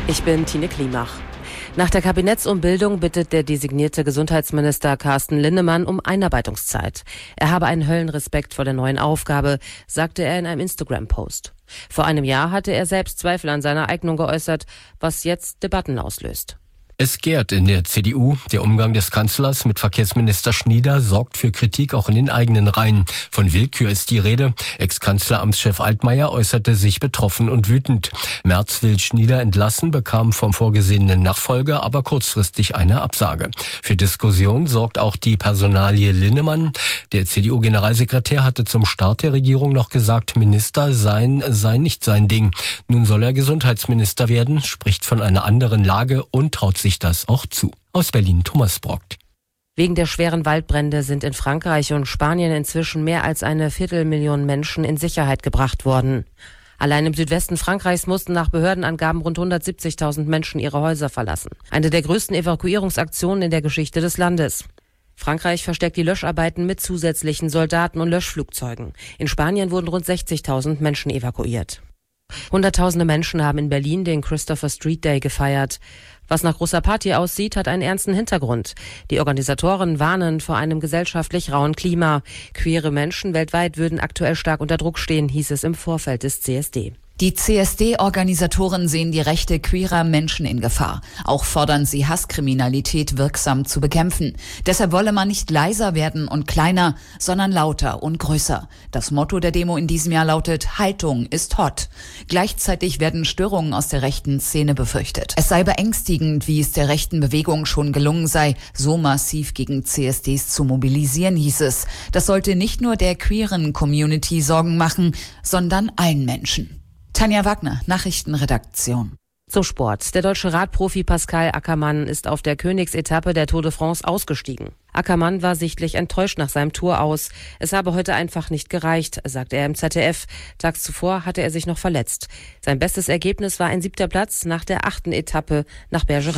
Ich bin Tine Klimach. Nach der Kabinettsumbildung bittet der designierte Gesundheitsminister Carsten Linnemann um Einarbeitungszeit. Er habe einen Höllenrespekt vor der neuen Aufgabe, sagte er in einem Instagram-Post. Vor einem Jahr hatte er selbst Zweifel an seiner Eignung geäußert, was jetzt Debatten auslöst. Es gärt in der CDU. Der Umgang des Kanzlers mit Verkehrsminister Schnieder sorgt für Kritik auch in den eigenen Reihen. Von Willkür ist die Rede. Ex-Kanzleramtschef Altmaier äußerte sich betroffen und wütend. Merz will Schnieder entlassen, bekam vom vorgesehenen Nachfolger aber kurzfristig eine Absage. Für Diskussion sorgt auch die Personalie Linnemann. Der CDU-Generalsekretär hatte zum Start der Regierung noch gesagt, Minister sein sei nicht sein Ding. Nun soll er Gesundheitsminister werden, spricht von einer anderen Lage und traut sich das auch zu. Aus Berlin Thomas Brockt. Wegen der schweren Waldbrände sind in Frankreich und Spanien inzwischen mehr als 250.000 Menschen in Sicherheit gebracht worden. Allein im Südwesten Frankreichs mussten nach Behördenangaben rund 170.000 Menschen ihre Häuser verlassen. Eine der größten Evakuierungsaktionen in der Geschichte des Landes. Frankreich verstärkt die Löscharbeiten mit zusätzlichen Soldaten und Löschflugzeugen. In Spanien wurden rund 60.000 Menschen evakuiert. Hunderttausende Menschen haben in Berlin den Christopher Street Day gefeiert. Was nach großer Party aussieht, hat einen ernsten Hintergrund. Die Organisatoren warnen vor einem gesellschaftlich rauen Klima. Queere Menschen weltweit würden aktuell stark unter Druck stehen, hieß es im Vorfeld des CSD. Die CSD-Organisatoren sehen die Rechte queerer Menschen in Gefahr. Auch fordern sie, Hasskriminalität wirksam zu bekämpfen. Deshalb wolle man nicht leiser werden und kleiner, sondern lauter und größer. Das Motto der Demo in diesem Jahr lautet: Haltung ist hot. Gleichzeitig werden Störungen aus der rechten Szene befürchtet. Es sei beängstigend, wie es der rechten Bewegung schon gelungen sei, so massiv gegen CSDs zu mobilisieren, hieß es. Das sollte nicht nur der queeren Community Sorgen machen, sondern allen Menschen. Tanja Wagner, Nachrichtenredaktion. Zum Sport. Der deutsche Radprofi Pascal Ackermann ist auf der Königsetappe der Tour de France ausgestiegen. Ackermann war sichtlich enttäuscht nach seinem Tour aus. Es habe heute einfach nicht gereicht, sagte er im ZDF. Tags zuvor hatte er sich noch verletzt. Sein bestes Ergebnis war ein 7. Platz nach der 8. Etappe nach Bergerac.